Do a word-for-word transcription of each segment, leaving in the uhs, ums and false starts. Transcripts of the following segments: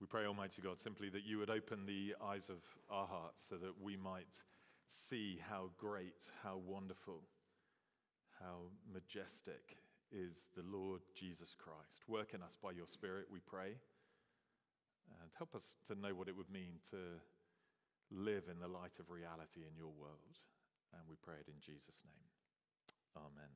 We pray, Almighty God, simply that you would open the eyes of our hearts so that we might see how great, how wonderful, how majestic is the Lord Jesus Christ. Work in us by your Spirit, we pray, and help us to know what it would mean to live in the light of reality in your world. And we pray it in Jesus' name. Amen.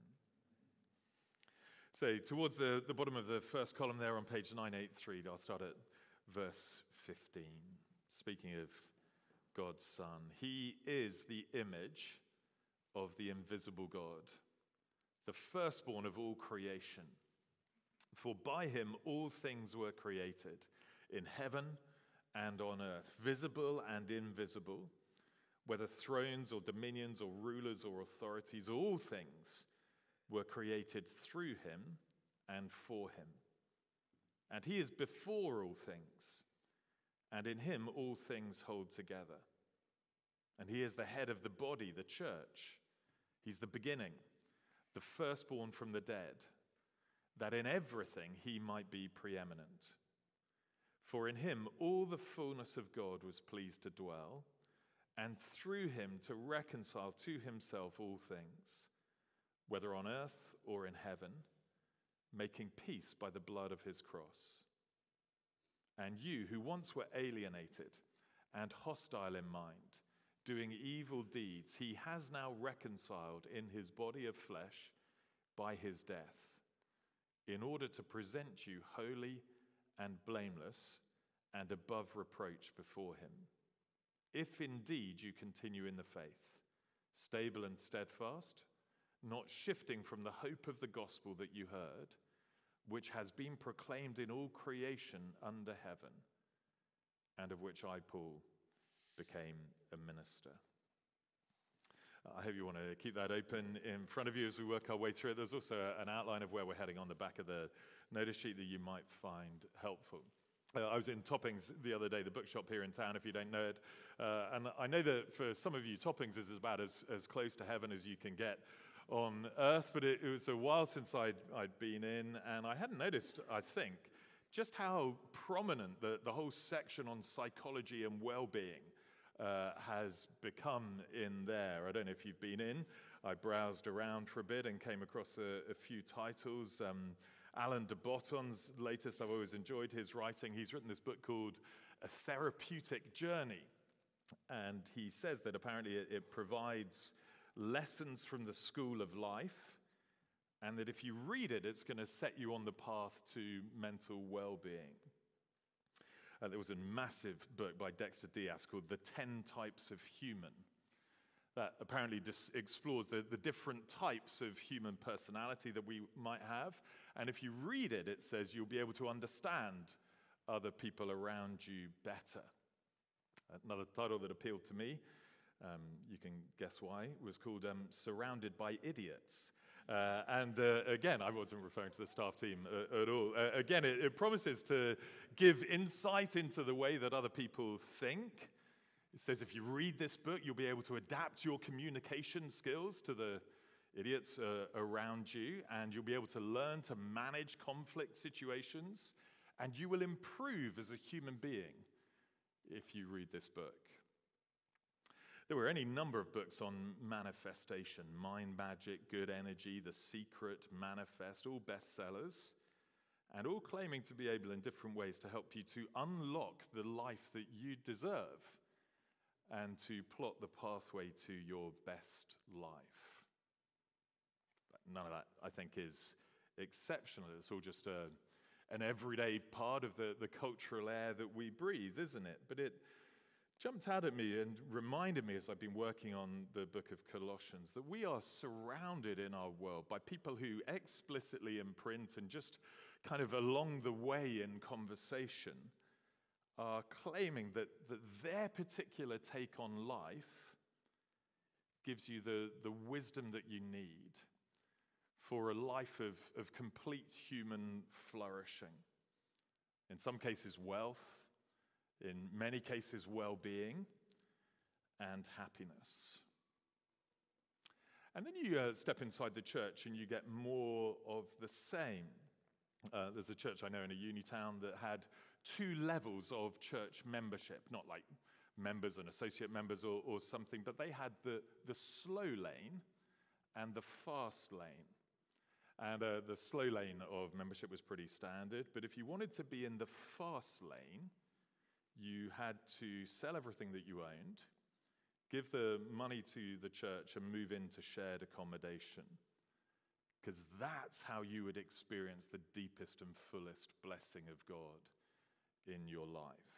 So towards the, the bottom of the first column there on page nine eighty-three, I'll start at verse fifteen. Speaking of God's Son, he is the image of the invisible God, the firstborn of all creation. For by him all things were created, in heaven and on earth, visible and invisible, whether thrones or dominions or rulers or authorities, all things were created through him and for him. And he is before all things, and in him all things hold together. And he is the head of the body, the church. He's the beginning, the firstborn from the dead, that in everything he might be preeminent. For in him all the fullness of God was pleased to dwell, and through him to reconcile to himself all things, whether on earth or in heaven, making peace by the blood of his cross. And you, who once were alienated and hostile in mind, doing evil deeds, he has now reconciled in his body of flesh by his death, in order to present you holy and blameless and above reproach before him. If indeed you continue in the faith, stable and steadfast, not shifting from the hope of the gospel that you heard, which has been proclaimed in all creation under heaven, and of which I, Paul, became a minister. I hope you want to keep that open in front of you as we work our way through it. There's also an outline of where we're heading on the back of the notice sheet that you might find helpful. Uh, I was in Toppings the other day, the bookshop here in town, if you don't know it. Uh, and I know that for some of you, Toppings is about as, as close to heaven as you can get on earth, but it, it was a while since I'd, I'd been in, and I hadn't noticed, I think, just how prominent the, the whole section on psychology and well-being uh, has become in there. I don't know if you've been in. I browsed around for a bit and came across a, a few titles. Um, Alan de Botton's latest, I've always enjoyed his writing. He's written this book called A Therapeutic Journey, and he says that apparently it, it provides lessons from the school of life, and that if you read it, it's going to set you on the path to mental well-being. Uh, there was a massive book by Dexter Diaz called The Ten Types of Human that apparently just explores the, the different types of human personality that we might have. And if you read it, it says you'll be able to understand other people around you better. Another title that appealed to me, Um, you can guess why, it was called um, Surrounded by Idiots. Uh, and uh, again, I wasn't referring to the staff team uh, at all. Uh, again, it, it promises to give insight into the way that other people think. It says if you read this book, you'll be able to adapt your communication skills to the idiots uh, around you, and you'll be able to learn to manage conflict situations, and you will improve as a human being if you read this book. There were any number of books on manifestation: Mind Magic, Good Energy, The Secret, Manifest, all bestsellers, and all claiming to be able in different ways to help you to unlock the life that you deserve and to plot the pathway to your best life. But none of that, I think, is exceptional. It's all just a, an everyday part of the, the cultural air that we breathe, isn't it? But it jumped out at me and reminded me as I've been working on the book of Colossians that we are surrounded in our world by people who explicitly imprint and just kind of along the way in conversation are claiming that, that their particular take on life gives you the, the wisdom that you need for a life of, of complete human flourishing. In some cases, wealth. In many cases, well-being and happiness. And then you uh, step inside the church and you get more of the same. Uh, there's a church I know in a uni town that had two levels of church membership, not like members and associate members or, or something, but they had the, the slow lane and the fast lane. And uh, the slow lane of membership was pretty standard, but if you wanted to be in the fast lane, you had to sell everything that you owned, give the money to the church, and move into shared accommodation. Because that's how you would experience the deepest and fullest blessing of God in your life.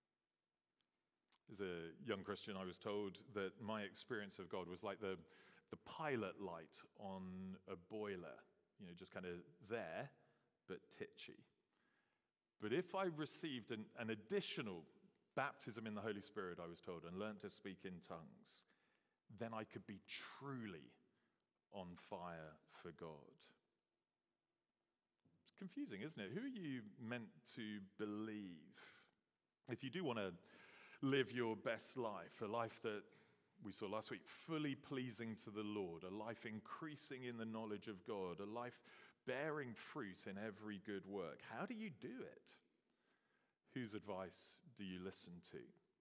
As a young Christian, I was told that my experience of God was like the, the pilot light on a boiler, you know, just kind of there, but titchy. But if I received an, an additional baptism in the Holy Spirit, I was told, and learned to speak in tongues, then I could be truly on fire for God. It's confusing, isn't it? Who are you meant to believe? If you do want to live your best life, a life that we saw last week, fully pleasing to the Lord, a life increasing in the knowledge of God, a life bearing fruit in every good work, how do you do it? Whose advice do you listen to?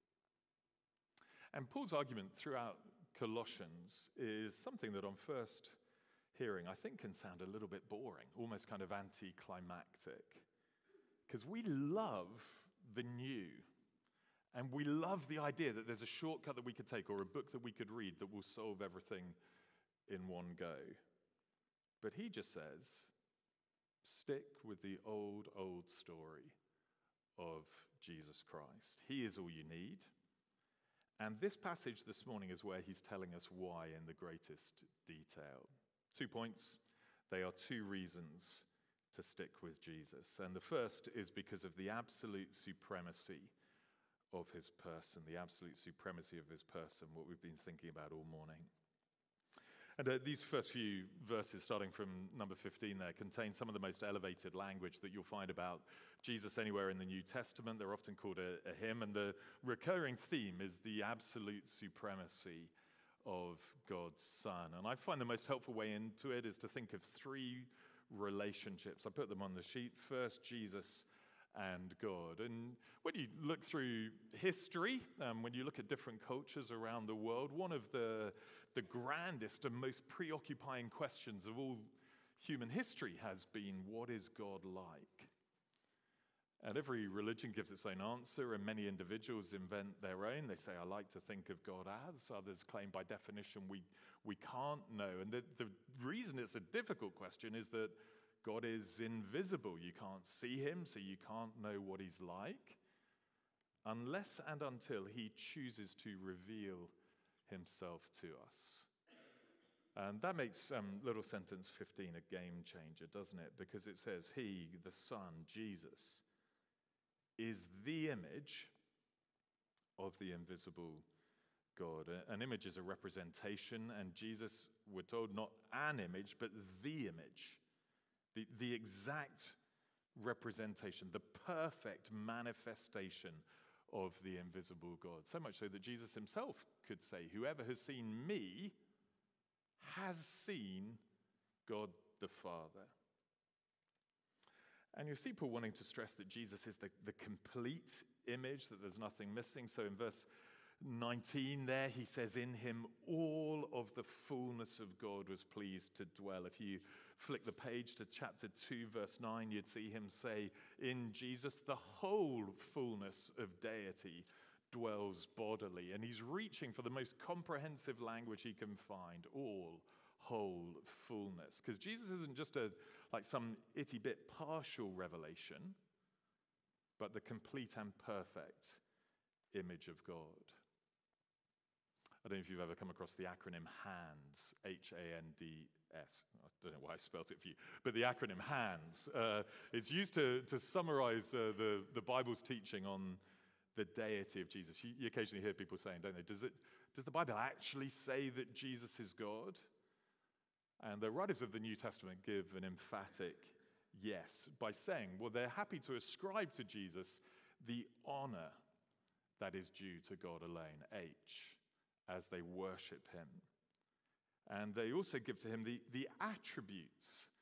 And Paul's argument throughout Colossians is something that on first hearing I think can sound a little bit boring, almost kind of anticlimactic. Because we love the new, and we love the idea that there's a shortcut that we could take or a book that we could read that will solve everything in one go. But he just says, stick with the old, old story of Jesus Christ. He is all you need. And this passage this morning is where he's telling us why in the greatest detail. Two points. They are two reasons to stick with Jesus. And the first is because of the absolute supremacy of his person, the absolute supremacy of his person, what we've been thinking about all morning. And uh, these first few verses, starting from number fifteen there, contain some of the most elevated language that you'll find about Jesus anywhere in the New Testament. They're often called a, a hymn, and the recurring theme is the absolute supremacy of God's Son. And I find the most helpful way into it is to think of three relationships. I put them on the sheet. First, Jesus and God. And when you look through history, um, when you look at different cultures around the world, one of the, the grandest and most preoccupying questions of all human history has been, what is God like? And every religion gives its own answer, and many individuals invent their own. They say, I like to think of God as. Others claim by definition we, we can't know. And the, the reason it's a difficult question is that God is invisible. You can't see him, so you can't know what he's like, unless and until he chooses to reveal himself to us. And that makes um, little sentence fifteen a game changer, doesn't it? Because it says, he, the Son, Jesus, is the image of the invisible God. An image is a representation, and Jesus, we're told, not an image, but the image. The, the exact representation, the perfect manifestation of the invisible God. So much so that Jesus himself could say, whoever has seen me has seen God the Father. And you see Paul wanting to stress that Jesus is the, the complete image, that there's nothing missing. So in verse nineteen there, he says, in him all of the fullness of God was pleased to dwell. If you flick the page to chapter two, verse nine, you'd see him say, in Jesus, the whole fullness of deity dwells bodily. And he's reaching for the most comprehensive language he can find, all, whole, fullness. Because Jesus isn't just a like some itty bit partial revelation, but the complete and perfect image of God. I don't know if you've ever come across the acronym HANDS, H A N D S. I don't know why I spelt it for you, but the acronym HANDS. Uh, it's used to, to summarize uh, the, the Bible's teaching on the deity of Jesus. You, you occasionally hear people saying, don't they, does, it, does the Bible actually say that Jesus is God? And the writers of the New Testament give an emphatic yes by saying, well, they're happy to ascribe to Jesus the honor that is due to God alone, H, as they worship him. And they also give to him the, the attributes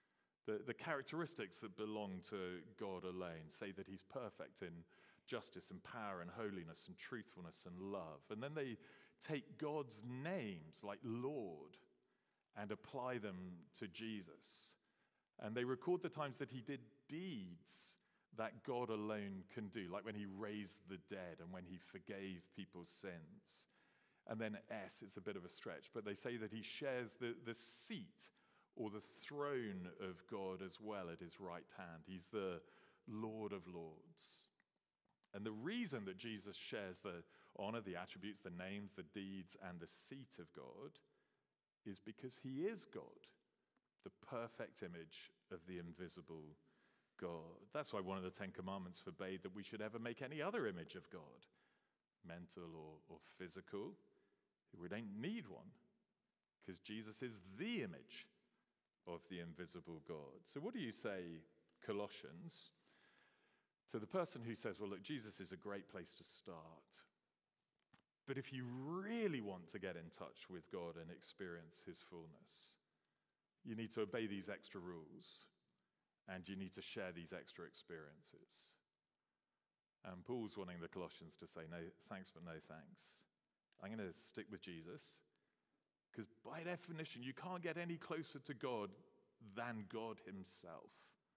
The, the characteristics that belong to God alone say that he's perfect in justice and power and holiness and truthfulness and love. And then they take God's names like Lord and apply them to Jesus. And they record the times that he did deeds that God alone can do, like when he raised the dead and when he forgave people's sins. And then S, it's a bit of a stretch, but they say that he shares the, the seat or the throne of God as well at his right hand. He's the Lord of Lords. And the reason that Jesus shares the honor, the attributes, the names, the deeds, and the seat of God is because he is God, the perfect image of the invisible God. That's why one of the Ten Commandments forbade that we should ever make any other image of God, mental or, or physical. We don't need one because Jesus is the image of the invisible God. So what do you say, Colossians, to the person who says, well, look, Jesus is a great place to start, but if you really want to get in touch with God and experience his fullness, you need to obey these extra rules and you need to share these extra experiences. And Paul's wanting the Colossians to say, no thanks, but no thanks. I'm going to stick with Jesus because by definition, you can't get any closer to God than God himself.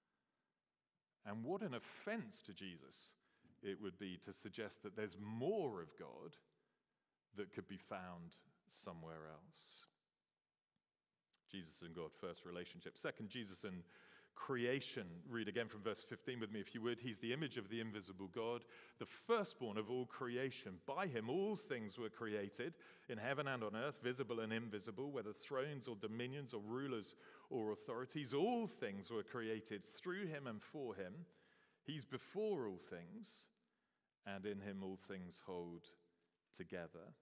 And what an offense to Jesus it would be to suggest that there's more of God that could be found somewhere else. Jesus and God, first relationship. Second, Jesus and creation. Read again from verse fifteen with me if you would. He's the image of the invisible God, the firstborn of all creation. By him all things were created, in heaven and on earth, visible and invisible, whether thrones or dominions or rulers or authorities. All things were created through him and for him. He's before all things, and in him all things hold together.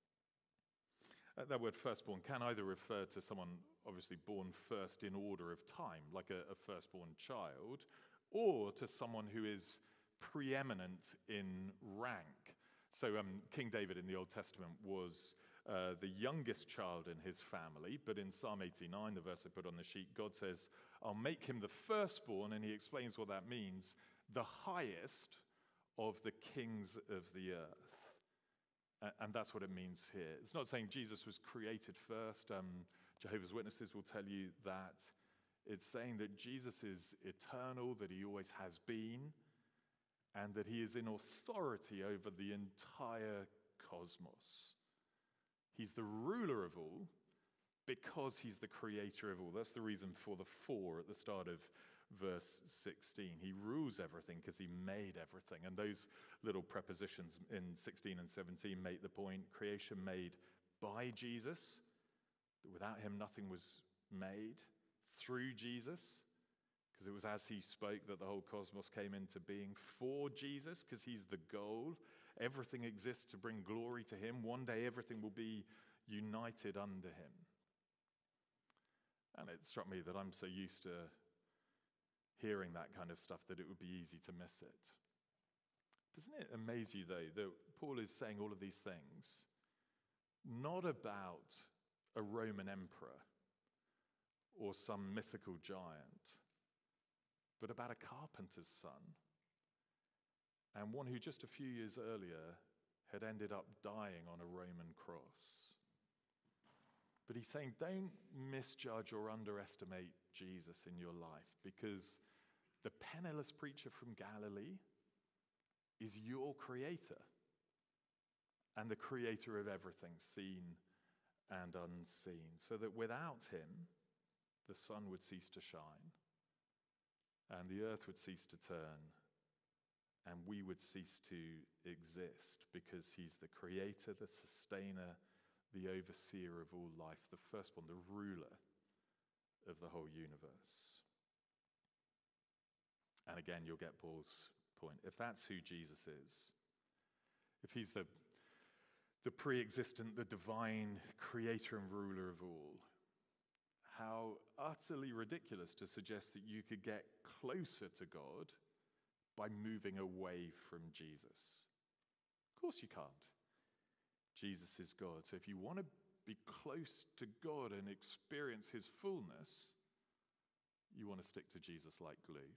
Uh, that word firstborn can either refer to someone obviously born first in order of time, like a, a firstborn child, or to someone who is preeminent in rank. So um, King David in the Old Testament was uh, the youngest child in his family, but in Psalm eighty-nine, the verse I put on the sheet, God says, I'll make him the firstborn, and he explains what that means, the highest of the kings of the earth. And that's what it means here. It's not saying Jesus was created first. Um, Jehovah's Witnesses will tell you that. It's saying that Jesus is eternal, that he always has been, and that he is in authority over the entire cosmos. He's the ruler of all because he's the creator of all. That's the reason for the for at the start of verse sixteen. He rules everything because he made everything. And those little prepositions in sixteen and seventeen make the point. Creation made by Jesus. Without him, nothing was made. Through Jesus, because it was as he spoke that the whole cosmos came into being. For Jesus, because he's the goal. Everything exists to bring glory to him. One day, everything will be united under him. And it struck me that I'm so used to hearing that kind of stuff that it would be easy to miss it. Doesn't it amaze you, though, that Paul is saying all of these things not about a Roman emperor or some mythical giant, but about a carpenter's son, and one who just a few years earlier had ended up dying on a Roman cross. But he's saying, don't misjudge or underestimate Jesus in your life, because the penniless preacher from Galilee is your creator and the creator of everything seen and unseen, so that without him, the sun would cease to shine and the earth would cease to turn and we would cease to exist, because he's the creator, the sustainer, the overseer of all life, the firstborn, the ruler of the whole universe. And again, you'll get Paul's point. If that's who Jesus is, if he's the, the pre-existent, the divine creator and ruler of all, how utterly ridiculous to suggest that you could get closer to God by moving away from Jesus. Of course you can't. Jesus is God. So if you want to be close to God and experience his fullness, You want to stick to Jesus like glue.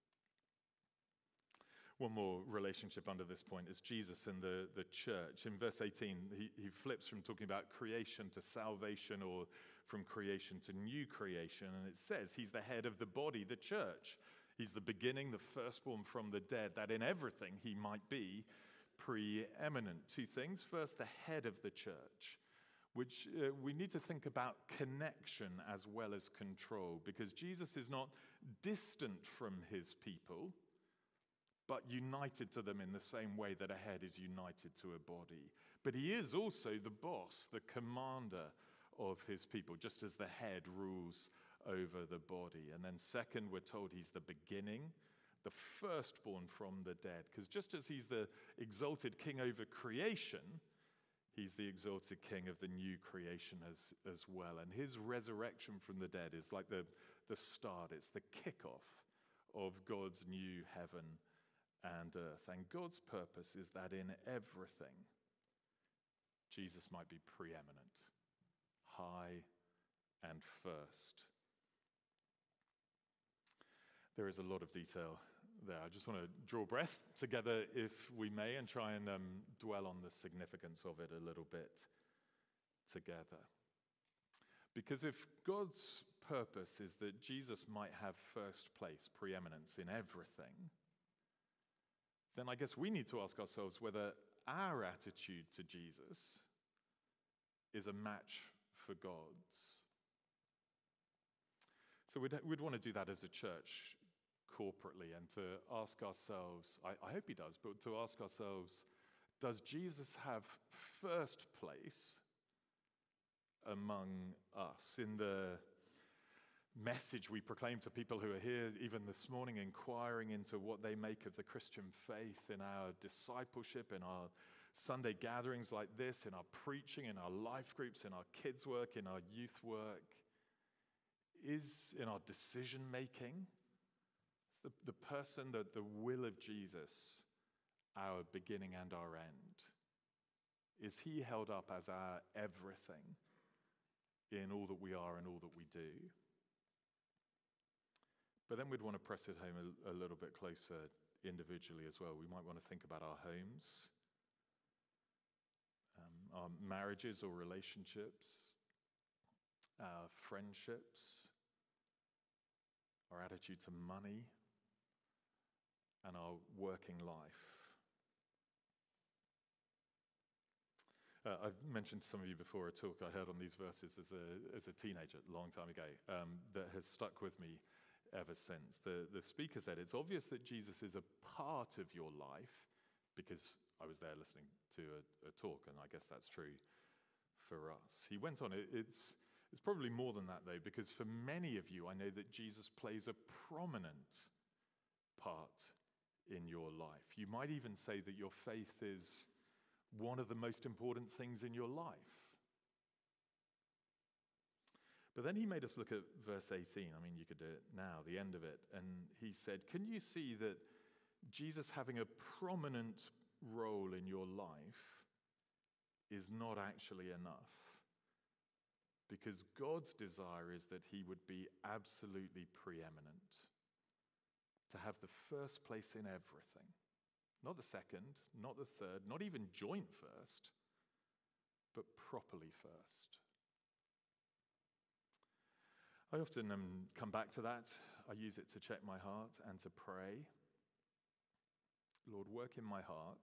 One more relationship under this point is Jesus and the, the church. In verse eighteen, he, he flips from talking about creation to salvation, or from creation to new creation. And it says he's the head of the body, the church. He's the beginning, the firstborn from the dead, that in everything he might be preeminent. Two things. First, the head of the church, which uh, we need to think about connection as well as control, because Jesus is not distant from his people, but united to them in the same way that a head is united to a body. But he is also the boss, the commander of his people, just as the head rules over the body. And then second, we're told he's the beginning, the firstborn from the dead, because just as he's the exalted king over creation, he's the exalted king of the new creation as, as well. And his resurrection from the dead is like the, the start, it's the kickoff of God's new heaven and earth. And God's purpose is that in everything, Jesus might be preeminent, high and first. There is a lot of detail there. I just want to draw breath together, if we may, and try and um, dwell on the significance of it a little bit together. Because if God's purpose is that Jesus might have first place, preeminence in everything, then I guess we need to ask ourselves whether our attitude to Jesus is a match for God's. So we'd, we'd want to do that as a church corporately, and to ask ourselves, I, I hope he does, but to ask ourselves, does Jesus have first place among us? In the message we proclaim to people who are here even this morning, inquiring into what they make of the Christian faith, in our discipleship, in our Sunday gatherings like this, in our preaching, in our life groups, in our kids' work, in our youth work, is in our decision making, the, the person, the, the will of Jesus, our beginning and our end? Is he held up as our everything in all that we are and all that we do? But then we'd want to press it home a, a little bit closer individually as well. We might want to think about our homes, um, our marriages or relationships, our friendships, our attitude to money, and our working life. Uh, I've mentioned to some of you before a talk I heard on these verses as a as a teenager, a long time ago, um, that has stuck with me ever since. The, the speaker said, it's obvious that Jesus is a part of your life, because I was there listening to a, a talk, and I guess that's true for us. He went on, it, it's, it's probably more than that, though, because for many of you, I know that Jesus plays a prominent part in your life. You might even say that your faith is one of the most important things in your life. But then he made us look at verse eighteen. I mean, you could do it now, the end of it. And he said, can you see that Jesus having a prominent role in your life is not actually enough? Because God's desire is that he would be absolutely preeminent, to have the first place in everything. Not the second, not the third, not even joint first, but properly first. I often um, come back to that. I use it to check my heart and to pray. Lord, work in my heart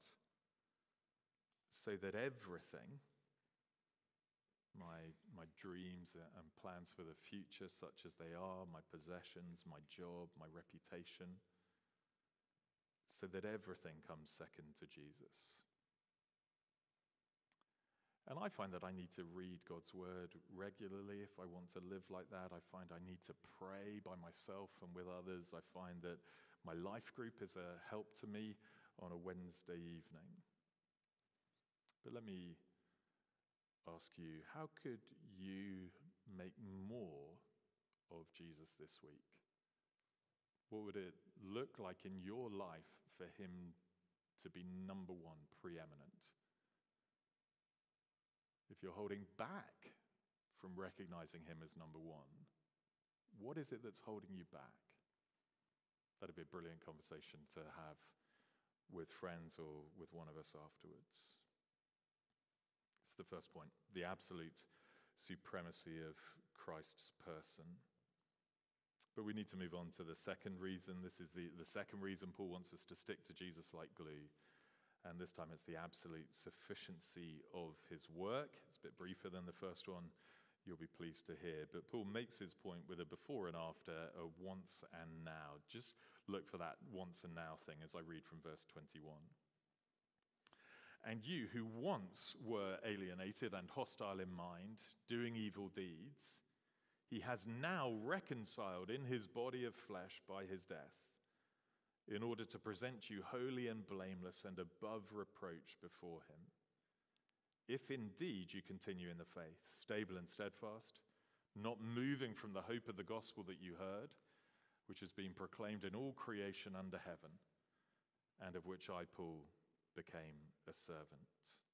so that everything, my, my dreams and plans for the future, such as they are, my possessions, my job, my reputation, so that everything comes second to Jesus. And I find that I need to read God's word regularly if I want to live like that. I find I need to pray by myself and with others. I find that my life group is a help to me on a Wednesday evening. But let me ask you, how could you make more of Jesus this week? What would it look like in your life for him to be number one, preeminent? If you're holding back from recognizing him as number one, What is it that's holding you back? That'd be a brilliant conversation to have with friends or with one of us afterwards. It's the first point, the absolute supremacy of Christ's person. But we need to move on to the second reason. This is the, the second reason Paul wants us to stick to Jesus like glue. And this time it's the absolute sufficiency of his work. It's a bit briefer than the first one, you'll be pleased to hear. But Paul makes his point with a before and after, a once and now. Just look for that once and now thing as I read from verse twenty-one. And you who once were alienated and hostile in mind, doing evil deeds, he has now reconciled in his body of flesh by his death, in order to present you holy and blameless and above reproach before him. If indeed you continue in the faith, stable and steadfast, not moving from the hope of the gospel that you heard, which has been proclaimed in all creation under heaven, and of which I, Paul, became a servant.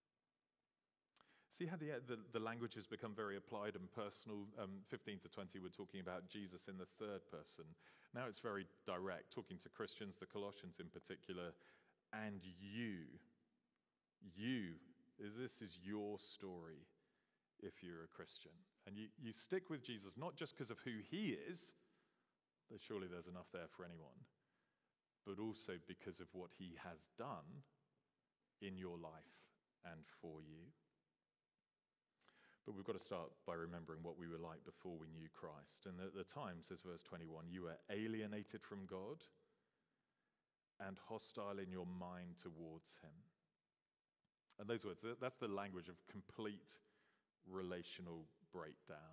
See how the, the, the language has become very applied and personal. Um, fifteen to twenty, we're talking about Jesus in the third person. Now it's very direct, talking to Christians, the Colossians in particular, and you. You. Is this is your story if you're a Christian. And you, you stick with Jesus, not just because of who he is, though surely there's enough there for anyone, but also because of what he has done in your life and for you. But we've got to start by remembering what we were like before we knew Christ. And at the time, says verse twenty-one, you were alienated from God and hostile in your mind towards him. And those words, that's the language of complete relational breakdown.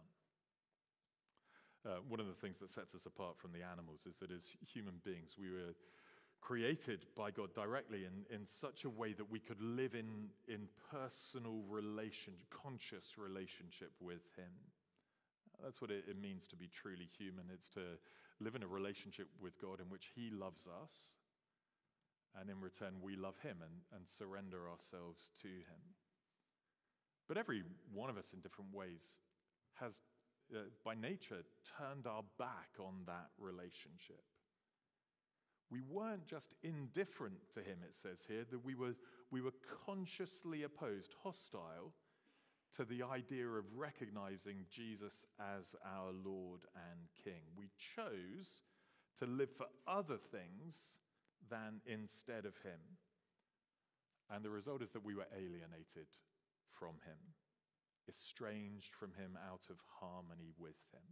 Uh, one of the things that sets us apart from the animals is that as human beings, we were created by God directly in, in such a way that we could live in, in personal relation, conscious relationship with him. That's what it, it means to be truly human. It's to live in a relationship with God in which he loves us, and in return, we love him and, and surrender ourselves to him. But every one of us in different ways has, uh, by nature, turned our back on that relationship. We weren't just indifferent to him, it says here, that we were, we were consciously opposed, hostile, to the idea of recognizing Jesus as our Lord and King. We chose to live for other things than instead of him. And the result is that we were alienated from him, estranged from him out of harmony with him.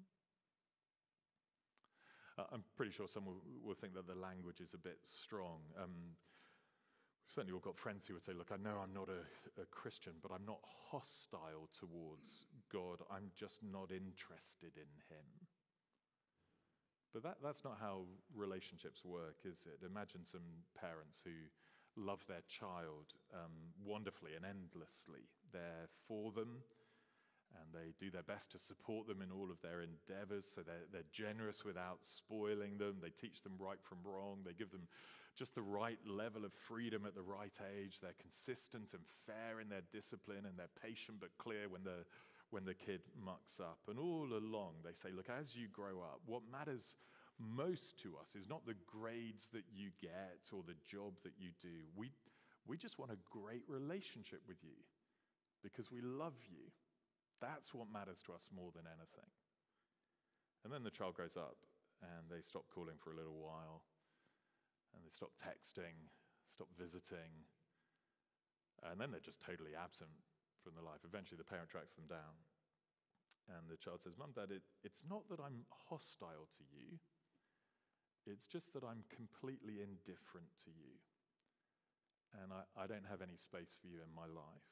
Uh, I'm pretty sure some will, will think that the language is a bit strong. Um, we've certainly all got friends who would say, look, I know I'm not a, a Christian, but I'm not hostile towards God. I'm just not interested in him. But that, that's not how relationships work, is it? Imagine some parents who love their child um, wonderfully and endlessly. They're for them, and they do their best to support them in all of their endeavors, so they're, they're generous without spoiling them. They teach them right from wrong. They give them just the right level of freedom at the right age. They're consistent and fair in their discipline, and they're patient but clear when the when the kid mucks up. And all along they say, look, as you grow up, what matters most to us is not the grades that you get or the job that you do. We, we just want a great relationship with you because we love you. That's what matters to us more than anything. And then the child grows up and they stop calling for a little while, and they stop texting, stop visiting, and then they're just totally absent from their life. Eventually the parent tracks them down, and the child says, Mum, Dad, it, it's not that I'm hostile to you, it's just that I'm completely indifferent to you, and I, I don't have any space for you in my life.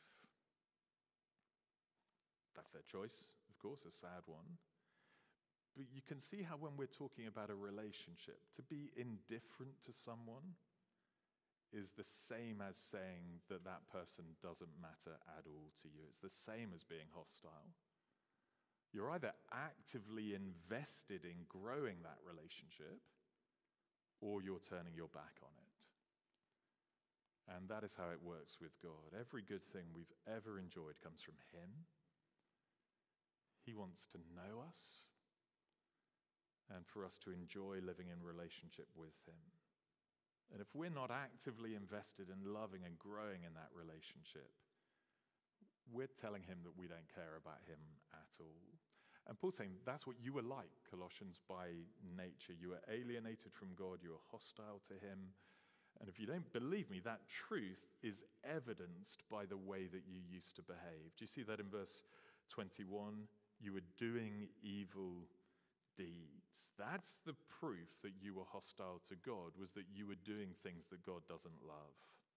That's their choice, of course, a sad one. But you can see how when we're talking about a relationship, to be indifferent to someone is the same as saying that that person doesn't matter at all to you. It's the same as being hostile. You're either actively invested in growing that relationship, or you're turning your back on it. And that is how it works with God. Every good thing we've ever enjoyed comes from him. He wants to know us. and for us to enjoy living in relationship with him. And if we're not actively invested in loving and growing in that relationship, we're telling him that we don't care about him at all. And Paul's saying that's what you were like, Colossians, by nature. You were alienated from God, you were hostile to him. And if you don't believe me, that truth is evidenced by the way that you used to behave. Do you see that in verse twenty-one? You were doing evil deeds. That's the proof that you were hostile to God, was that you were doing things that God doesn't love.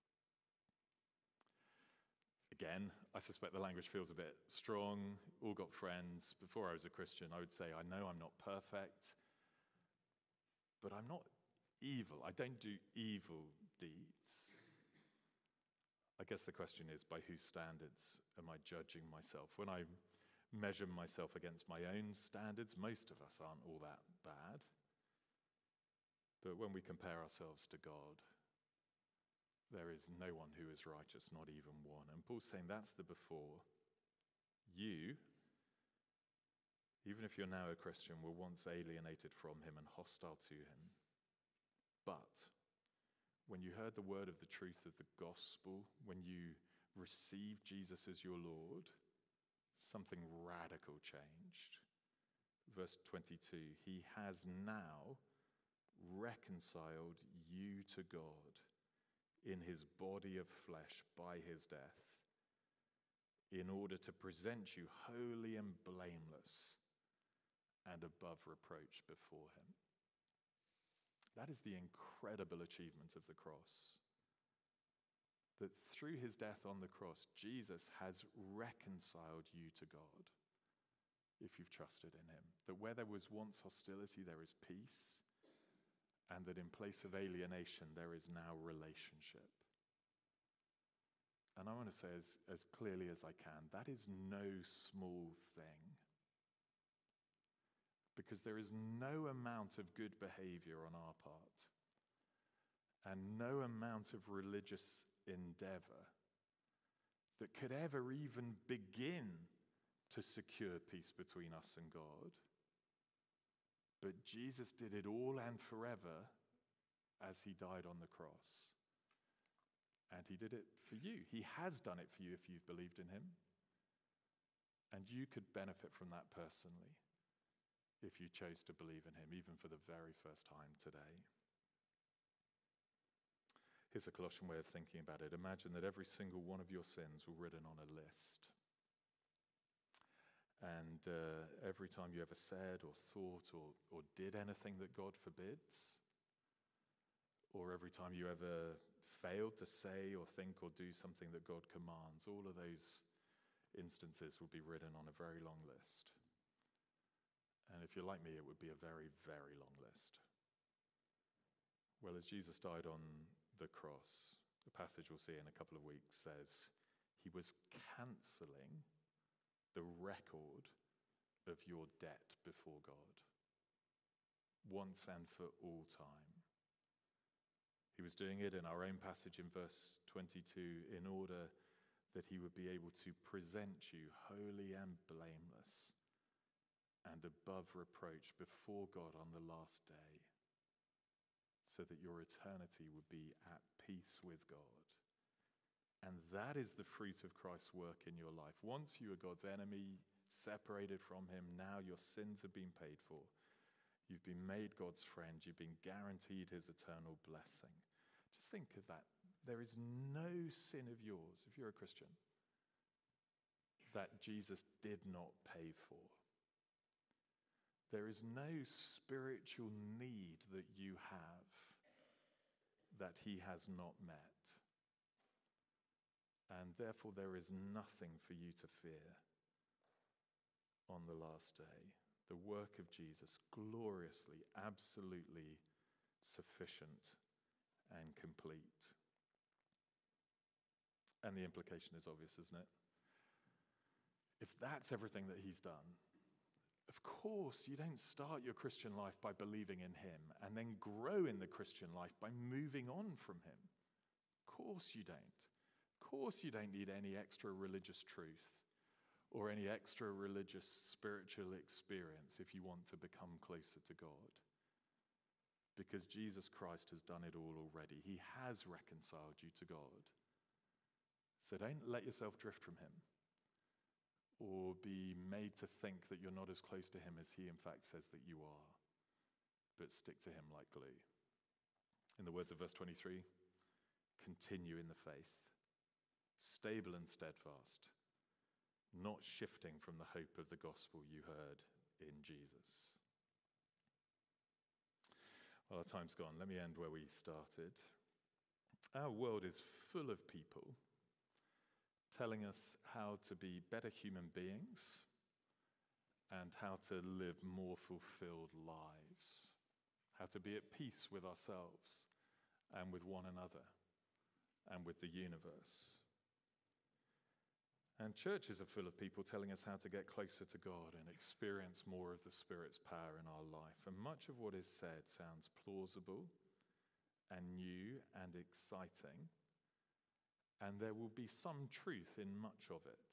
Again, I suspect the language feels a bit strong. All got friends. Before I was a Christian, I would say, I know I'm not perfect, but I'm not evil. I don't do evil deeds. I guess the question is, by whose standards am I judging myself? When I measure myself against my own standards, most of us aren't all that bad. But when we compare ourselves to God, there is no one who is righteous, not even one. And Paul's saying that's the before. You, even if you're now a Christian, were once alienated from him and hostile to him. But when you heard the word of the truth of the gospel, when you received Jesus as your Lord, something radical changed. Verse twenty-two, he has now reconciled you to God in his body of flesh by his death, in order to present you holy and blameless and above reproach before him. That is the incredible achievement of the cross. That through his death on the cross, Jesus has reconciled you to God, if you've trusted in him. That where there was once hostility, there is peace, and that in place of alienation, there is now relationship. And I want to say as, as clearly as I can, that is no small thing. Because there is no amount of good behavior on our part, and no amount of religious endeavor that could ever even begin to secure peace between us and God. But Jesus did it all and forever as he died on the cross. And he did it for you. He has done it for you if you've believed in him. And you could benefit from that personally if you chose to believe in him, even for the very first time today. Here's a Colossian way of thinking about it. Imagine that every single one of your sins were written on a list. And uh, every time you ever said or thought or, or did anything that God forbids, or every time you ever failed to say or think or do something that God commands, all of those instances would be written on a very long list. And if you're like me, it would be a very, very long list. Well, as Jesus died on the cross, the passage we'll see in a couple of weeks says he was cancelling the record of your debt before God, once and for all time. He was doing it in our own passage in verse twenty-two in order that he would be able to present you holy and blameless and above reproach before God on the last day, so that your eternity would be at peace with God. And that is the fruit of Christ's work in your life. Once you were God's enemy, separated from him, now your sins have been paid for. You've been made God's friend. You've been guaranteed his eternal blessing. Just think of that. There is no sin of yours, if you're a Christian, that Jesus did not pay for. There is no spiritual need that you have that he has not met. And therefore there is nothing for you to fear on the last day. The work of Jesus, gloriously, absolutely sufficient and complete. And the implication is obvious, isn't it? If that's everything that he's done, of course you don't start your Christian life by believing in him and then grow in the Christian life by moving on from him. Of course you don't. Of course you don't need any extra religious truth or any extra religious spiritual experience if you want to become closer to God. Because Jesus Christ has done it all already. He has reconciled you to God. So don't let yourself drift from him, or be made to think that you're not as close to him as he in fact says that you are. But stick to him like glue. In the words of verse twenty-three, continue in the faith, stable and steadfast, not shifting from the hope of the gospel you heard in Jesus. Well, our time's gone. Let me end where we started. Our world is full of people telling us how to be better human beings and how to live more fulfilled lives, how to be at peace with ourselves and with one another and with the universe. And churches are full of people telling us how to get closer to God and experience more of the Spirit's power in our life. And much of what is said sounds plausible and new and exciting. And there will be some truth in much of it.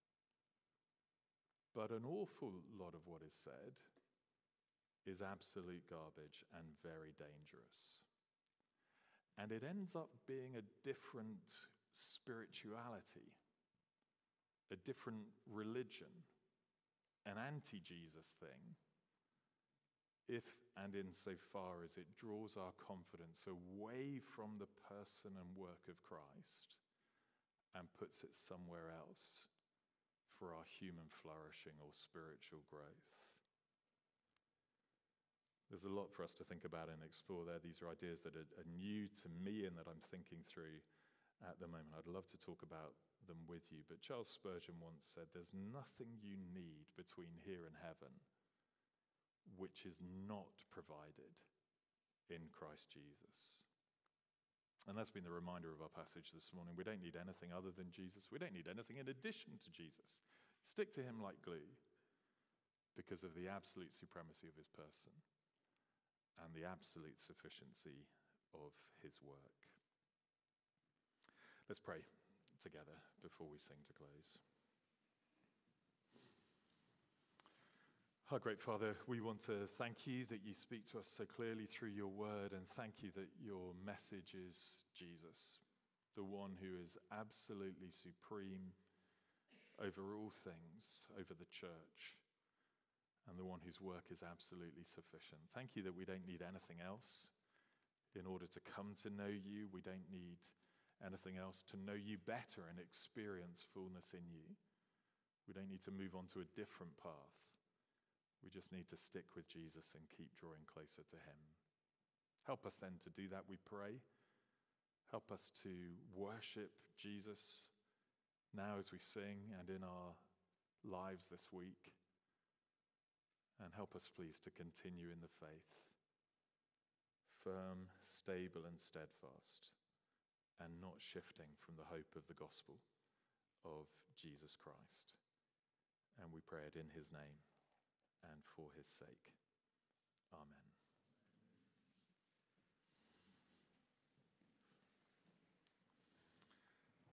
But an awful lot of what is said is absolute garbage and very dangerous. And it ends up being a different spirituality, a different religion, an anti-Jesus thing, if and insofar as it draws our confidence away from the person and work of Christ and puts it somewhere else for our human flourishing or spiritual growth. There's a lot for us to think about and explore there. These are ideas that are, are new to me and that I'm thinking through at the moment. I'd love to talk about them with you, but Charles Spurgeon once said, there's nothing you need between here and heaven which is not provided in Christ Jesus. And that's been the reminder of our passage this morning. We don't need anything other than Jesus. We don't need anything in addition to Jesus. Stick to him like glue because of the absolute supremacy of his person and the absolute sufficiency of his work. Let's pray together before we sing to close. Our great Father, we want to thank you that you speak to us so clearly through your word, and thank you that your message is Jesus, the one who is absolutely supreme over all things, over the church, and the one whose work is absolutely sufficient. Thank you that we don't need anything else in order to come to know you. We don't need anything else to know you better and experience fullness in you. We don't need to move on to a different path. We just need to stick with Jesus and keep drawing closer to him. Help us then to do that, we pray. Help us to worship Jesus now as we sing and in our lives this week. And help us, please, to continue in the faith, firm, stable, and steadfast, and not shifting from the hope of the gospel of Jesus Christ. And we pray it in his name and for his sake. Amen.